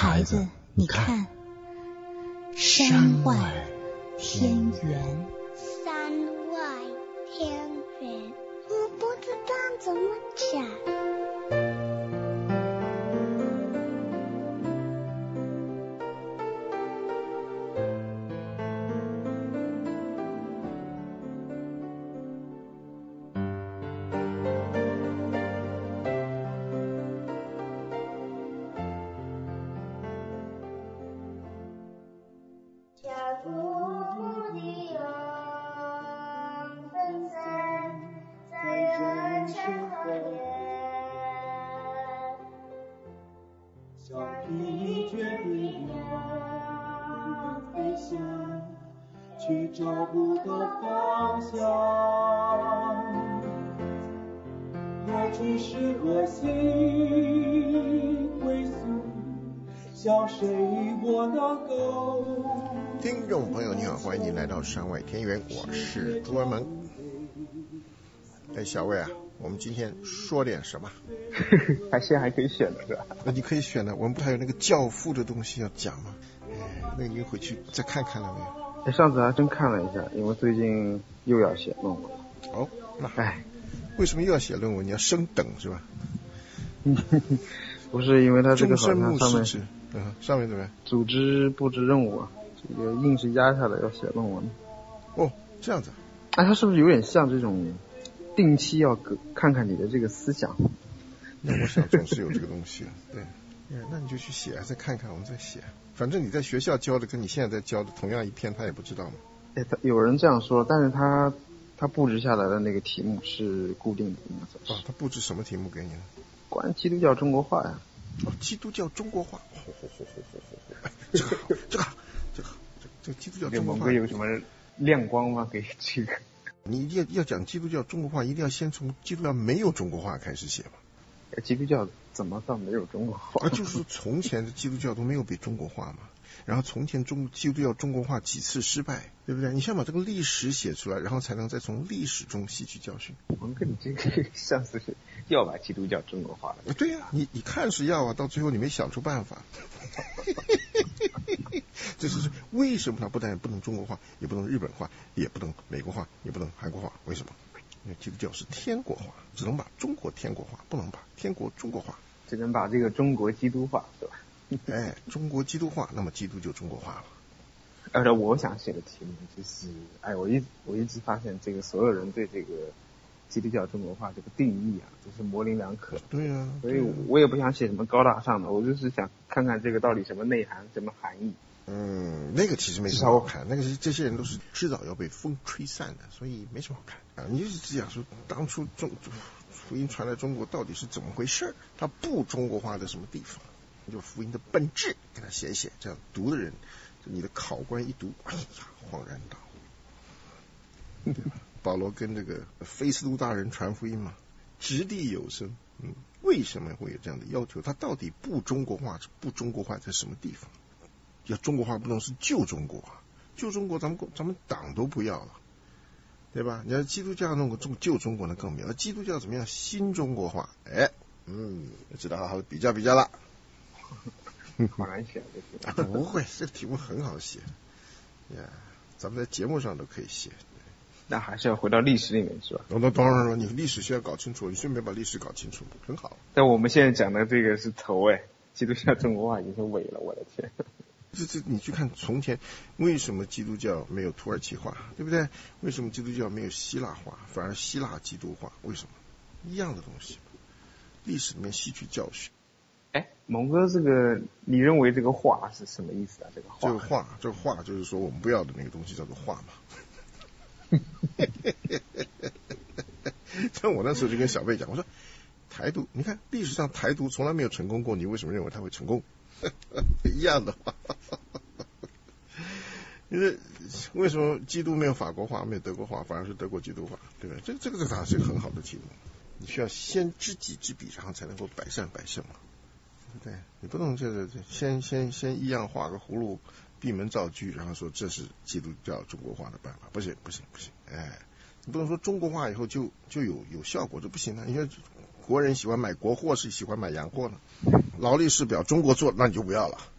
孩子，你看，山外天圆。 山外天圆，我不知道怎么讲。 去找不到方向，来去是何心归宿，向谁我能够。 听众朋友你好，欢迎您来到山外天圆，我是朱文萌。小魏啊，我们今天说点什么？ 现在还可以选的是吧？ 你可以选的，我们不还有那个教父的东西要讲吗？那你回去再看看了没有？ 上次还真看了一下，因为最近又要写论文了。 哦，那为什么又要写论文？你要升等是吧？ 不是，因为他这个好像上面怎么样？ 组织布置任务啊，这个硬是压下来要写论文。 哦，这样子。 他是不是有点像这种定期要看看你的这个思想？ 那我想总是有这个东西啊，对。那你就去写，再看看我们再写。反正你在学校教的跟你现在在教的同样一篇，他也不知道嘛。 有人这样说，但是他布置下来的那个题目是固定的，应该算是。 他布置什么题目给你呢？ 关于基督教中国化呀。 基督教中国化，这个基督教中国化有什么亮光吗？给这个？ 你一定要讲基督教中国化，一定要先从基督教没有中国化开始写嘛。 基督教怎么算没有中国化？ 就是说从前的基督教都没有被中国化嘛，然后从前基督教中国化几次失败，对不对？你先把这个历史写出来，然后才能再从历史中吸取教训。 我跟你这个上次是要把基督教中国化了。 对呀，你看是要啊，到最后你没想出办法。这是为什么它不但不能中国化，也不能日本化，也不能美国化，也不能韩国化？为什么？因为基督教是天国化，只能把中国天国化，不能把天国中国化， 只能把这个中国基督化，对吧？ 中国基督化，那么基督就中国化了。 而且我想写的题目就是，我一直发现这个所有人对这个基督教中国化这个定义啊，都是模棱两可。 对啊， 所以我也不想写什么高大上的，我就是想看看这个到底什么内涵，什么含义。 那个其实没什么好看，那个这些人都是迟早要被风吹散的，所以没什么好看啊。你就是只想说当初福音传来中国到底是怎么回事，它不中国化在什么地方，就福音的本质给它写一写，这样读的人，你的考官一读，哎呀，恍然大悟，对吧？保罗跟这个菲斯都大人传福音嘛，掷地有声，为什么会有这样的要求？他到底不中国化在什么地方？要中国化不能是旧中国啊，旧中国咱们党都不要了，对吧？你要基督教弄个旧中国那更妙，基督教怎么样新中国化？知道好好比较了。 好难写不会，这个题目很好写，咱们在节目上都可以写。 那还是要回到历史里面是吧？ 那当然了，你历史需要搞清楚，你顺便把历史搞清楚，很好。 但我们现在讲的这个是头基督教中国化已经是尾了，我的天！ 这你去看从前为什么基督教没有土耳其化，对不对？为什么基督教没有希腊化，反而希腊基督化？为什么？一样的东西，历史里面吸取教训。 蒙哥，这个你认为这个化是什么意思啊？这个化就是说我们不要的那个东西叫做化嘛。像我那时候就跟小贝讲，我说台独，你看历史上台独从来没有成功过，你为什么认为它会成功？一样的话，因为为什么基督没有法国化，没有德国化，反而是德国基督化，对不对？这个当然是一个很好的题目。你需要先知己知彼，然后才能够百战百胜嘛，对不对？你不能就是先一样画个葫芦，闭门造车，然后说这是基督教中国化的办法，不行，你不能说中国化以后就有效果，这不行啊！因为国人喜欢买国货是喜欢买洋货呢，劳力士表中国做，那你就不要了，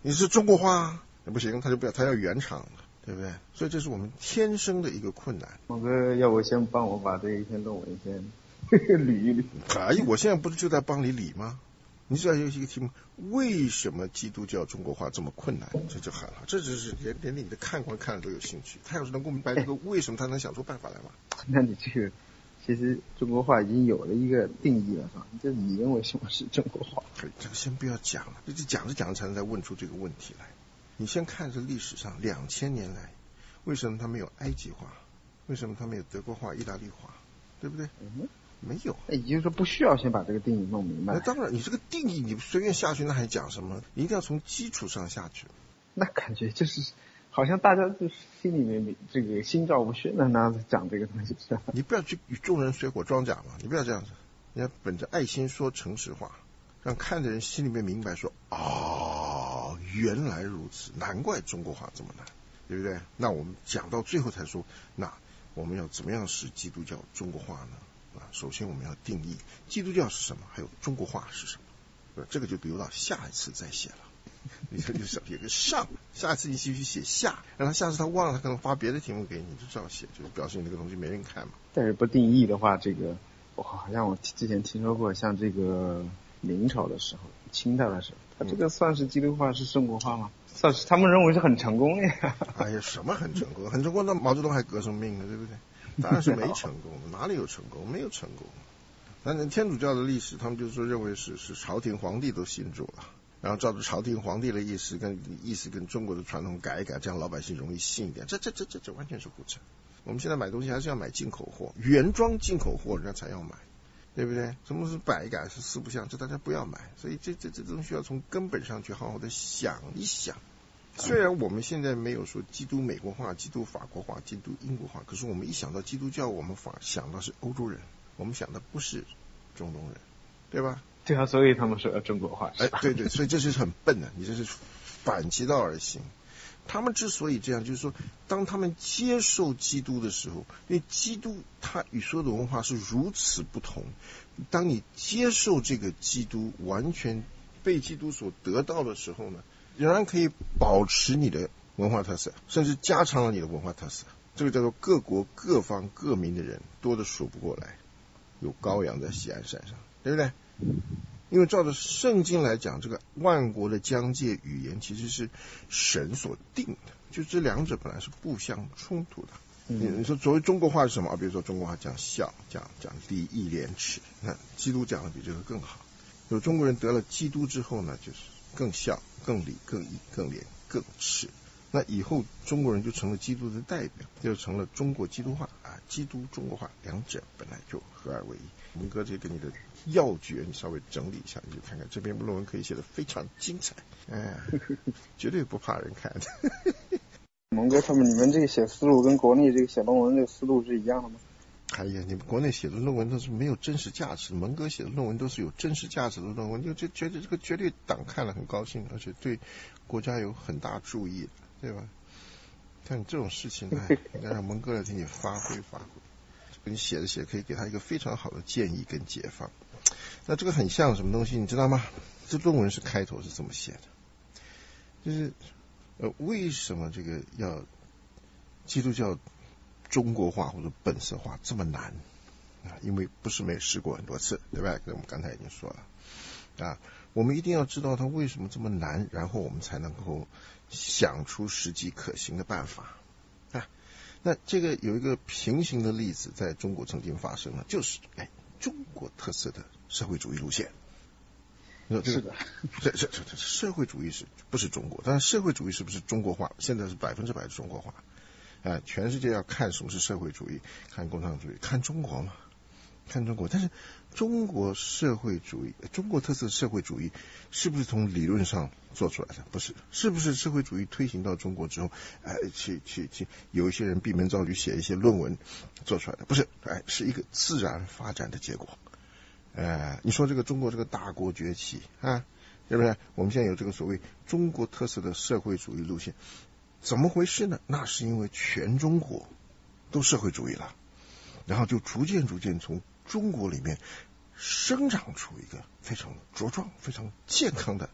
你是中国话不行，他就不要，他要原厂的，对不对？所以这是我们天生的一个困难。 蒙哥，要不先帮我把这一篇论文先捋一捋？ 可以，我现在不是就在帮你理吗？你只要有一个题目，为什么基督教中国化这么困难？这就好了，这只是连你的看官看了都有兴趣。他要是能够明白这个为什么，他能想出办法来吗？ 那你这个其实中国化已经有了一个定义了，是吧？就是你认为什么是中国化？ 这个先不要讲了，这讲着讲着才能再问出这个问题来。你先看这历史上2000年来，为什么他没有埃及化？为什么他没有德国化、意大利化？对不对？没有。 也就是说不需要先把这个定义弄明白。 那当然，你这个定义你随便下去，那还讲什么？你一定要从基础上下去。 那感觉就是好像大家就是心里面这个心照不宣的那讲这个东西是吧？ 你不要去与众人水火装甲嘛，你不要这样子，你要本着爱心说诚实话，让看的人心里面明白说，哦，原来如此，难怪中国话这么难，对不对？那我们讲到最后才说，那我们要怎么样使基督教中国化呢？首先我们要定义基督教是什么，还有中国化是什么，这个就留到下一次再写了。你这就是有个上，下次你继续写下，让他下次他忘了，他可能发别的题目给你，就这样写，就是表示你这个东西没人看嘛。 但是不定义的话，这个好像我之前听说过，像这个明朝的时候、清代的时候，他这个算是基督化是中国化吗？算是，他们认为是很成功的呀。 哎呀，什么很成功？很成功，那毛泽东还革什么命呢？对不对？当然是没成功，哪里有成功？没有成功。那天主教的历史，他们就是说认为是朝廷皇帝都信主了，然后照着朝廷皇帝的意思跟中国的传统改一改，这样老百姓容易信一点。这完全是胡扯。我们现在买东西还是要买进口货，原装进口货人家才要买，对不对？什么是百改是四不像，这大家不要买。所以这东西要从根本上去好好的想一想。虽然我们现在没有说基督美国化、基督法国化、基督英国化，可是我们一想到基督教，我们想到是欧洲人，我们想的不是中东人，对吧？ 对啊，所以他们说要中国化。 对，所以这是很笨的，你这是反其道而行。他们之所以这样，就是说，当他们接受基督的时候，因为基督它与所有的文化是如此不同，当你接受这个基督，完全被基督所得到的时候呢，仍然可以保持你的文化特色，甚至加强了你的文化特色。这个叫做各国各方各民的人多得数不过来，有羔羊在锡安山上，对不对？因为照着圣经来讲，这个万国的疆界语言其实是神所定的，就这两者本来是不相冲突的。你说所谓中国话是什么？比如说中国话讲孝，讲礼义廉耻，那基督讲的比这个更好。有中国人得了基督之后呢，就是更孝、更礼、更义、更廉、更耻。那以后中国人就成了基督的代表，就成了中国基督化啊，基督中国化两者本来就合二为一。文哥这个你的要诀你稍微整理一下，你就看看这篇论文可以写得非常精彩，绝对不怕人看。 蒙哥他们，你们这个写思路跟国内这个写论文这个思路是一样的吗？ 哎呀，你们国内写的论文都是没有真实价值，蒙哥写的论文都是有真实价值的论文，就觉得这个绝对党看了很高兴，而且对国家有很大注意，对吧？像你这种事情呢，应该让蒙哥来替你发挥。你写的可以给他一个非常好的建议跟解放。那这个很像什么东西，你知道吗？这论文是开头是这么写的，就是为什么这个要基督教中国化或者本色化这么难啊？因为不是没试过很多次，对吧？跟我们刚才已经说了啊，我们一定要知道它为什么这么难，然后我们才能够想出实际可行的办法啊。那这个有一个平行的例子在中国曾经发生了，就是中国特色的社会主义路线。 是的， 这社会主义是不是中国？但是社会主义是不是中国化？现在是100%的中国化。全世界要看什么是社会主义，看共产主义，看中国嘛，看中国。但是中国社会主义，中国特色社会主义是不是从理论上做出来的？不是。是不是社会主义推行到中国之后，去有一些人闭门造车写一些论文做出来的？不是，是一个自然发展的结果。你说这个中国这个大国崛起啊，对不对？我们现在有这个所谓中国特色的社会主义路线，怎么回事呢？那是因为全中国都社会主义了，然后就逐渐从中国里面生长出一个非常茁壮、非常健康的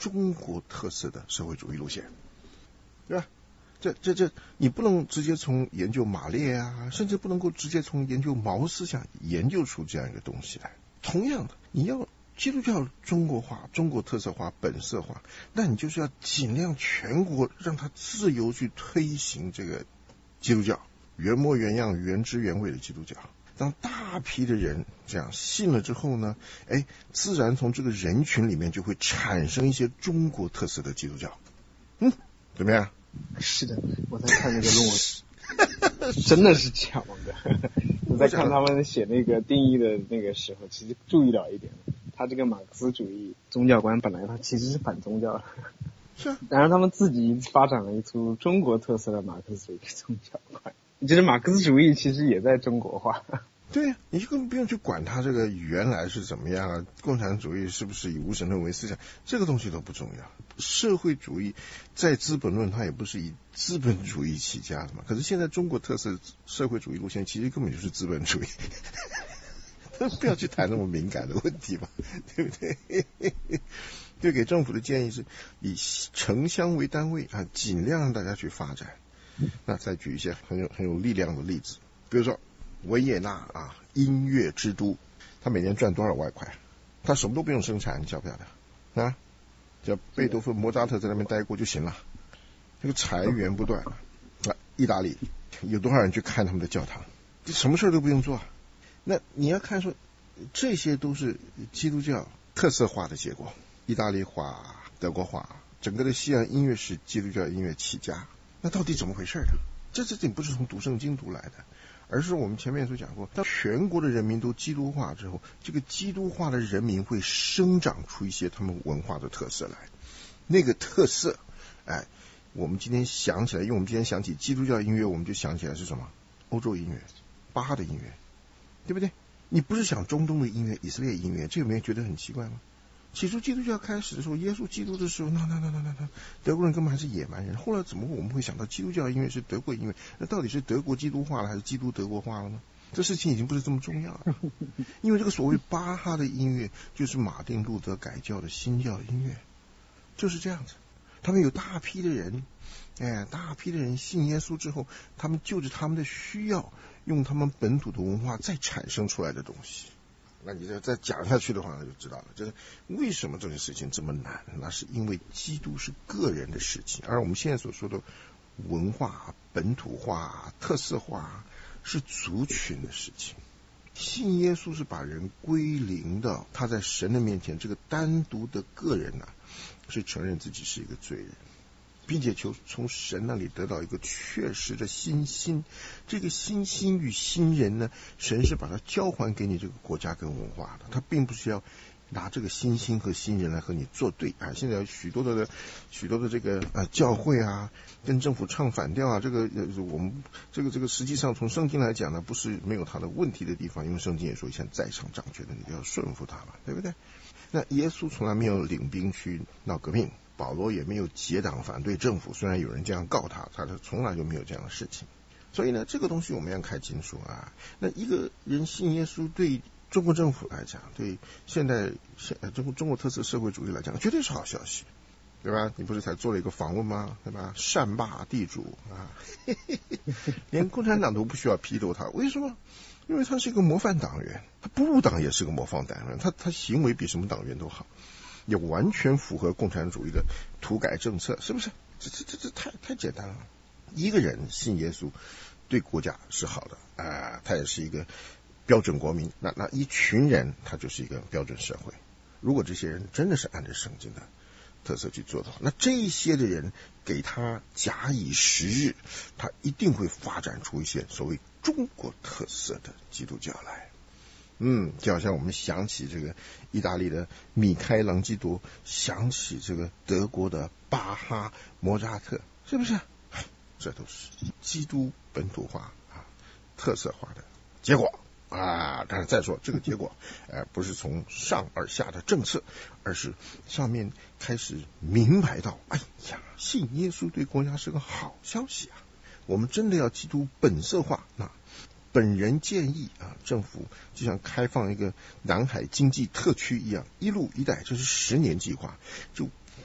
中国特色的社会主义路线，对吧？这，你不能直接从研究马列啊，甚至不能够直接从研究毛思想研究出这样一个东西来。同样的，你要基督教中国化、中国特色化、本色化，那你就是要尽量全国让它自由去推行这个基督教，原模原样、原汁原味的基督教。当大批的人这样信了之后呢，自然从这个人群里面就会产生一些中国特色的基督教。怎么样？ 是的，我在看那个论文，真的是巧的。我在看他们写那个定义的那个时候，其实注意到一点，他这个马克思主义宗教观本来他其实是反宗教的， 是啊， 然后他们自己发展了一出中国特色的马克思主义宗教观。你觉得马克思主义其实也在中国化？ 对呀，你就根本不用去管它这个原来是怎么样啊，共产主义是不是以无神论为思想，这个东西都不重要。社会主义在资本论它也不是以资本主义起家的嘛，可是现在中国特色社会主义路线其实根本就是资本主义。不要去谈那么敏感的问题嘛，对不对？对，给政府的建议是以城乡为单位啊，尽量让大家去发展。那再举一些很有力量的例子，比如说维也纳啊，音乐之都，他每年赚多少外快？他什么都不用生产，你晓不晓得啊？叫贝多芬、莫扎特在那边待过就行了，这个财源不断啊。意大利有多少人去看他们的教堂？什么事都不用做。那你要看说，这些都是基督教特色化的结果。意大利化、德国化，整个的西洋音乐是基督教音乐起家。那到底怎么回事呢？这不是从读圣经读来的，而是我们前面所讲过，当全国的人民都基督化之后，这个基督化的人民会生长出一些他们文化的特色来。那个特色，我们今天想起来，因为我们今天想起基督教音乐，我们就想起来是什么？欧洲音乐，巴哈的音乐，对不对？你不是想中东的音乐、以色列音乐，这有没有觉得很奇怪吗？起初基督教开始的时候，耶稣基督的时候，那德国人根本还是野蛮人。后来怎么我们会想到基督教音乐是德国音乐？那到底是德国基督化了，还是基督德国化了呢？这事情已经不是这么重要了，因为这个所谓巴哈的音乐就是马丁路德改教的新教音乐，就是这样子。他们有大批的人信耶稣之后，他们就着他们的需要，用他们本土的文化再产生出来的东西。那你再讲下去的话，就知道了，就是为什么这件事情这么难。那是因为基督是个人的事情，而我们现在所说的文化本土化、特色化是族群的事情。信耶稣是把人归零的，他在神的面前，这个单独的个人是承认自己是一个罪人，并且求从神那里得到一个确实的新心。这个新心与新人呢，神是把它交还给你这个国家跟文化的，他并不是要拿这个新心和新人来和你作对啊。现在有许多的这个教会啊，跟政府唱反调啊，这个我们这个实际上从圣经来讲呢，不是没有它的问题的地方，因为圣经也说现在在场掌权的你要顺服他嘛，对不对？那耶稣从来没有领兵去闹革命，保罗也没有结党反对政府，虽然有人这样告他从来就没有这样的事情。所以呢，这个东西我们要看清楚啊。那一个人信耶稣，对中国政府来讲，对现在中国特色社会主义来讲，绝对是好消息，对吧？你不是才做了一个访问吗？对吧？善罢地主啊，连共产党都不需要批斗他，为什么？因为他是一个模范党员，他不入党也是个模范党员，他行为比什么党员都好，也完全符合共产主义的土改政策，是不是？这太简单了。一个人信耶稣，对国家是好的他也是一个标准国民。那一群人，他就是一个标准社会。如果这些人真的是按照圣经的特色去做的话，那这些的人给他假以时日，他一定会发展出一些所谓中国特色的基督教来。就好像我们想起这个意大利的米开朗基罗，想起这个德国的巴哈、莫扎特，是不是？这都是基督本土化特色化的结果但是再说这个结果不是从上而下的政策，而是上面开始明白到，信耶稣对国家是个好消息啊！我们真的要基督本色化。那本人建议政府就像开放一个南海经济特区一样，一路一带，这是10年计划，就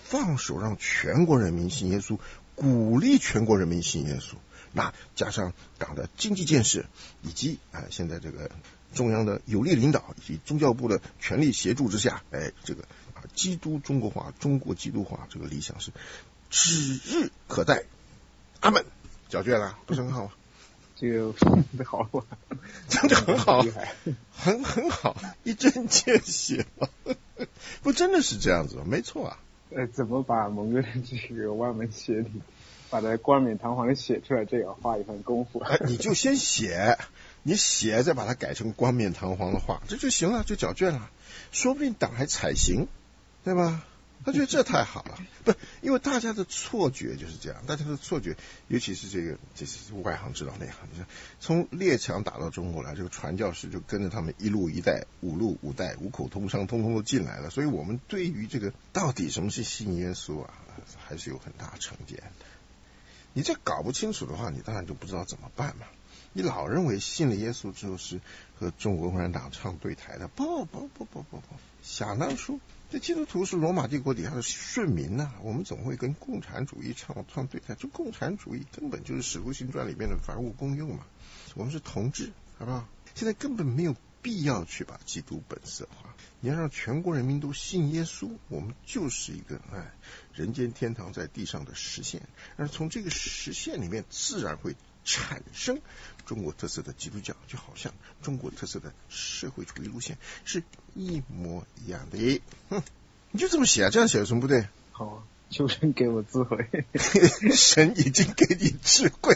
放手让全国人民信耶稣，鼓励全国人民信耶稣，那加上党的经济建设，以及现在这个中央的有力领导以及宗教部的全力协助之下，这个基督中国化、中国基督化这个理想是指日可待。阿们，交卷了，不是很好吗？ 这个好吧， 这样就很好，很好，一针见血嘛。不真的是这样子吗？没错啊。 怎么把蒙哥的这个歪门邪理把它冠冕堂皇的写出来，这也要花一番功夫。 你就先写，你写再把它改成冠冕堂皇的话，这就行了，就缴卷了。说不定党还采行，对吧？他觉得这太好了，不，因为大家的错觉就是这样，大家的错觉，尤其是这是外行知道内行，你看从列强打到中国来，这个传教士就跟着他们一路一带，五路五带，五口通商，通通都进来了，所以我们对于这个到底什么是信耶稣啊，还是有很大成见的。你这搞不清楚的话，你当然就不知道怎么办嘛。你老认为信了耶稣之后是和中国共产党唱对台的，不，想当初这基督徒是罗马帝国底下的顺民呐，我们怎么会跟共产主义唱对台？这共产主义根本就是《使徒行传》里面的凡物公用嘛，我们是同志，好不好？现在根本没有必要去把基督本色化，你要让全国人民都信耶稣，我们就是一个人间天堂在地上的实现，而从这个实现里面自然会产生中国特色的基督教，就好像中国特色的社会主义路线是一模一样的。你就这么写，这样写有什么不对？ 好，求神给我智慧。 神已经给你智慧。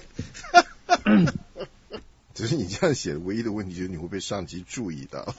只是你这样写唯一的问题就是你会被上级注意到。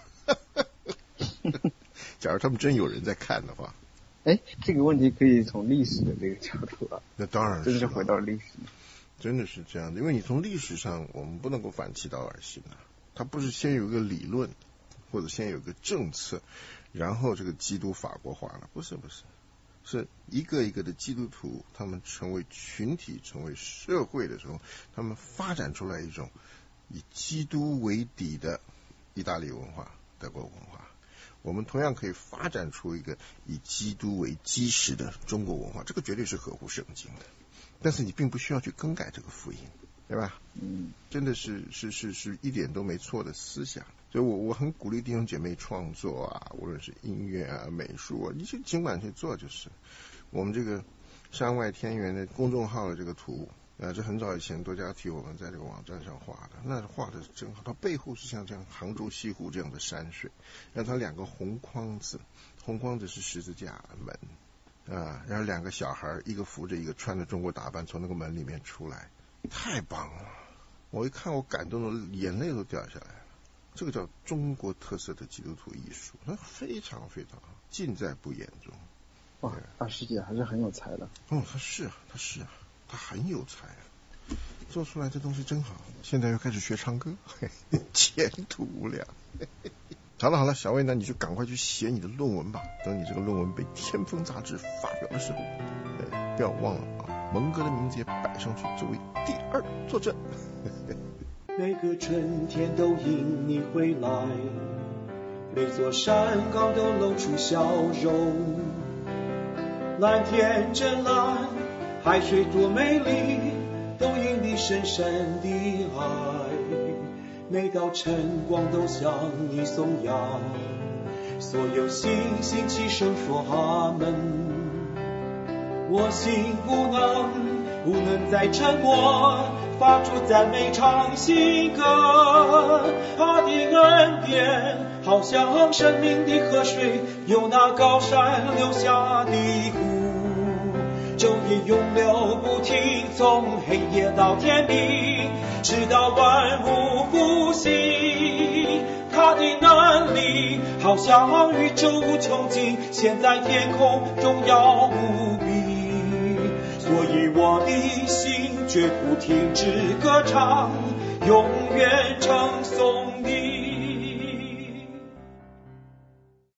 假如他们真有人在看的话， 这个问题可以从历史的这个角度啊， 那当然是真是回到历史， 真的是这样的，因为你从历史上我们不能够反其道而行啊，它不是先有一个理论或者先有一个政策，然后这个基督法国化了，不是，是一个一个的基督徒，他们成为群体，成为社会的时候，他们发展出来一种以基督为底的意大利文化、德国文化。我们同样可以发展出一个以基督为基石的中国文化，这个绝对是合乎圣经的。但是你并不需要去更改这个福音，对吧？真的是一点都没错的思想。所以我很鼓励弟兄姐妹创作啊，无论是音乐啊、美术啊，你就尽管去做就是。我们这个山外天园的公众号的这个图这很早以前多家替我们在这个网站上画的，那画的真好。它背后是像这样杭州西湖这样的山水，然后它两个红框子是十字架门然后两个小孩，一个扶着一个穿着中国打扮从那个门里面出来，太棒了！我一看我感动的眼泪都掉下来了。这个叫中国特色的基督徒艺术，那非常非常好，尽在不言中。 哇，大师姐还是很有才的。 他是啊，他很有才做出来这东西真好。现在又开始学唱歌，前途无量。好了，小魏呢，你就赶快去写你的论文吧。等你这个论文被天风杂志发表的时候，不要忘了蒙哥的名字也摆上去作为第2作者。 每个春天都因你回来，每座山岗都露出笑容。蓝天真蓝，海水多美丽，都因你深深的爱。每道晨光都向你颂扬，所有星星齐声说阿门。我心不能再沉默，发出赞美唱新歌。他的恩典好像生命的河水，由那高山流下的湖，昼夜永流不停，从黑夜到天明，直到万物复兴。他的能力好像宇宙无穷尽，现在天空荣耀无比。所以我的心绝不停止歌唱，永远称颂